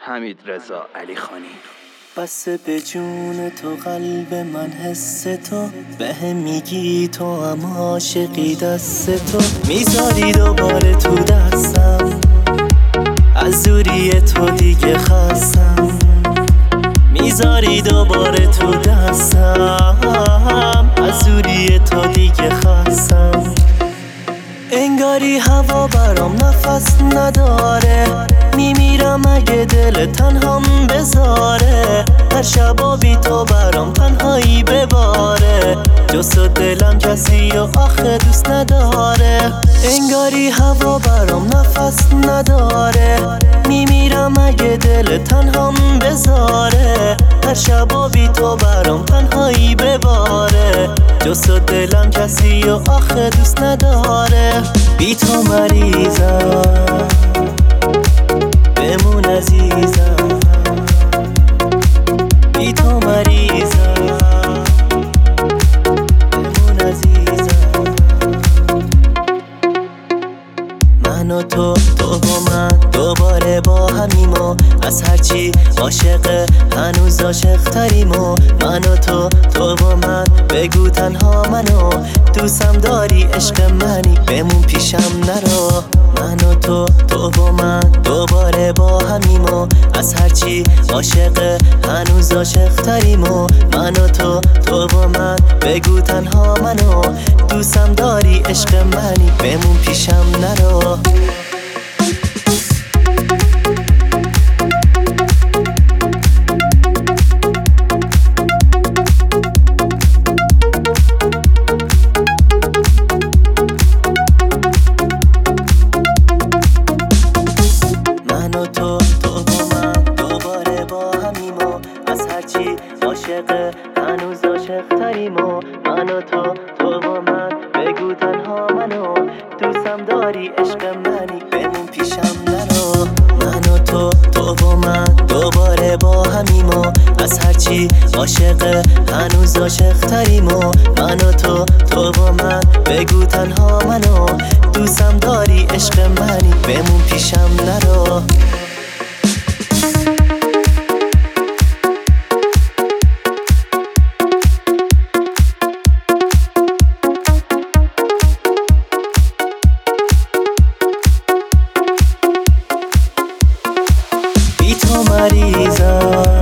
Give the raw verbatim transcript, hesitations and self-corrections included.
حمیدرضا علیخانی. بس به جون تو قلب من حس تو بهم میگی تو هم عاشقی دست تو میذاری دوباره تو دستم از دوری تو دیگه خستم میذاری دوباره تو دستم از دوری تو دیگه خستم انگاری هوا برام نفس نداره میمیرم اگه دل تنهام بذاره هر شبا بی تو برام تنهایی بباره جز دلم کسی و آخه دوست نداره انگاری هوا برام نفس نداره میمیرم اگه دل تنهام بذاره هر شبا بی تو برام تنهایی بباره جز دلم کسی و آخه دوست نداره بی تو مریضم بمون عزیزم بی تو مریضم بمون عزیزم من و تو تو و من دوباره با همیم و از هرچی عاشق هنوز عاشق تریم و من و تو تو و من بگو تنها منو دوستم داری عشق منی بمون پیشم نرو من و تو تو و من دوباره با همیم و از هرچی عاشق هنوز عاشق تریم و من و تو تو و من بگو تنها منو دوستم داری عشق منی بمون پیشم نرو عاشق هنوز عاشق تریم و من و تو تو و من بگو تنها منو دوستم داری عشق منی بمون پیشم نرو من و تو تو و من دوباره با همیم و از هرچی عاشق هنوز عاشق تریم و من و تو تو و من بگو تنها منو دوستم داری عشق منی بمون پیشم نرو مریضم